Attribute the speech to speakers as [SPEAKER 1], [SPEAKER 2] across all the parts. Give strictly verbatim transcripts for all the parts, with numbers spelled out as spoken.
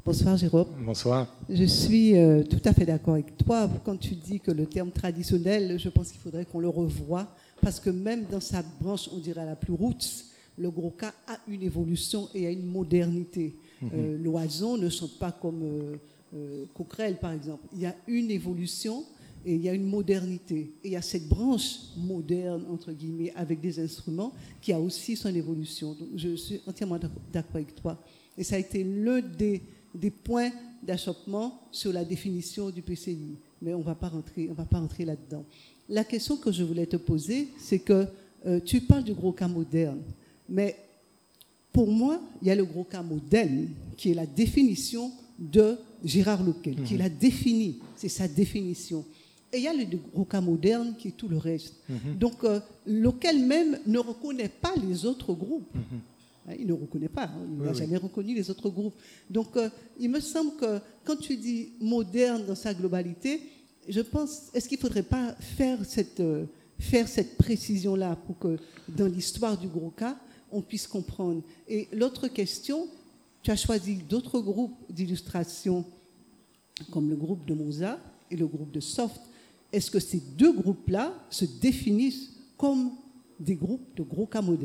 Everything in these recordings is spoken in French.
[SPEAKER 1] Bonsoir Jérôme.
[SPEAKER 2] Bonsoir.
[SPEAKER 1] Je suis euh, tout à fait d'accord avec toi quand tu dis que le terme traditionnel, je pense qu'il faudrait qu'on le revoie parce que même dans sa branche, on dirait la plus roots, le Gros-Cas a une évolution et a une modernité. Mm-hmm. Euh, L'Oison ne chante pas comme euh, euh, Coquerel par exemple. Il y a une évolution et il y a une modernité. Et il y a cette branche moderne, entre guillemets, avec des instruments qui a aussi son évolution. Donc je suis entièrement d'accord avec toi. Et ça a été l'un des des points d'achoppement sur la définition du P C I. Mais on ne va pas rentrer, on va pas rentrer là-dedans. La question que je voulais te poser, c'est que euh, tu parles du Gros-Cas moderne, mais pour moi, il y a le Gros-Cas moderne, qui est la définition de Gérard Lequel, mmh. qui l'a défini, c'est sa définition. Et il y a le Gros-Cas moderne, qui est tout le reste. Mmh. Donc, euh, Lequel même ne reconnaît pas les autres groupes. Mmh. Il ne reconnaît pas, hein, il n'a oui, jamais oui. reconnu les autres groupes. Donc, euh, il me semble que quand tu dis moderne dans sa globalité, je pense, est-ce qu'il ne faudrait pas faire cette, euh, faire cette précision-là pour que dans l'histoire du Gros-Cas, on puisse comprendre. Et l'autre question, tu as choisi d'autres groupes d'illustration, comme le groupe de Mozart et le groupe de Soft. Est-ce que ces deux groupes-là se définissent comme des groupes de Gros-Cas modernes ?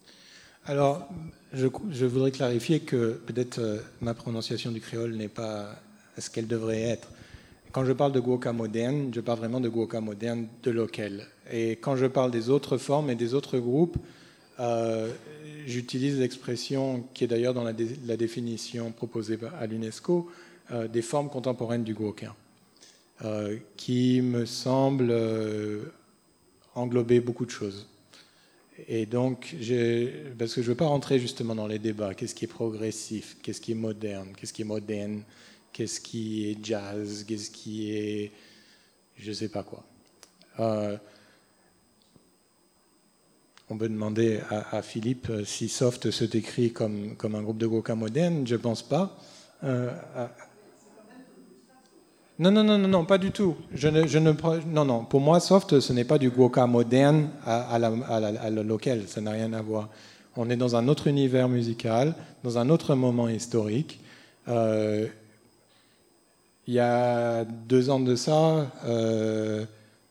[SPEAKER 2] Alors, je, je voudrais clarifier que peut-être euh, ma prononciation du créole n'est pas ce qu'elle devrait être. Quand je parle de Gros-Cas moderne, je parle vraiment de Gros-Cas moderne de Lequel. Et quand je parle des autres formes et des autres groupes, euh, j'utilise l'expression qui est d'ailleurs dans la, dé, la définition proposée à l'UNESCO, euh, des formes contemporaines du Gros-Cas, euh, qui me semble euh, englober beaucoup de choses. Et donc, parce que je ne veux pas rentrer justement dans les débats, qu'est-ce qui est progressif, qu'est-ce qui est moderne, qu'est-ce qui est moderne, qu'est-ce qui est jazz, qu'est-ce qui est je ne sais pas quoi. Euh, on peut demander à, à Philippe si Soft se décrit comme, comme un groupe de Gros-Cas moderne, je ne pense pas. Euh, à... Non, non, non, non, non, pas du tout. Je ne, je ne, non, non. Pour moi, Soft, ce n'est pas du Gros-Cas moderne à, à, la, à, la, à la Lequel. Ça n'a rien à voir. On est dans un autre univers musical, dans un autre moment historique. Euh, il y a deux ans de ça, euh,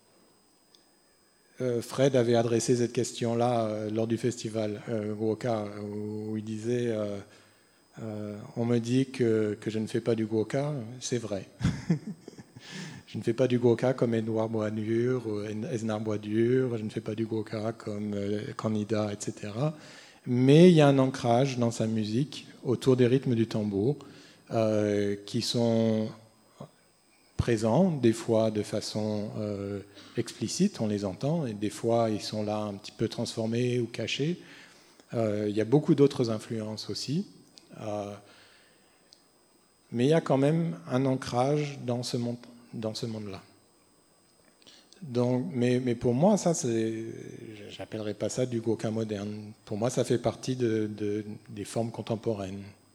[SPEAKER 2] euh, Fred avait adressé cette question-là euh, lors du festival euh, Gros-Cas, où, où il disait euh, euh, on me dit que, que je ne fais pas du Gros-Cas, c'est vrai. Je ne fais pas du Gros-Cas comme Édouard Boisdur ou Esnar Boisdur, je ne fais pas du Gros-Cas comme euh, Candida, et cetera. Mais il y a un ancrage dans sa musique autour des rythmes du tambour euh, qui sont présents, des fois de façon euh, explicite, on les entend, et des fois ils sont là un petit peu transformés ou cachés. Euh, il y a beaucoup d'autres influences aussi. Euh, mais il y a quand même un ancrage dans ce monde, dans ce monde-là. Donc, mais, mais pour moi, ça, c'est, j'appellerais pas ça du Gros-Cas moderne. Pour moi, ça fait partie de, de, des formes contemporaines.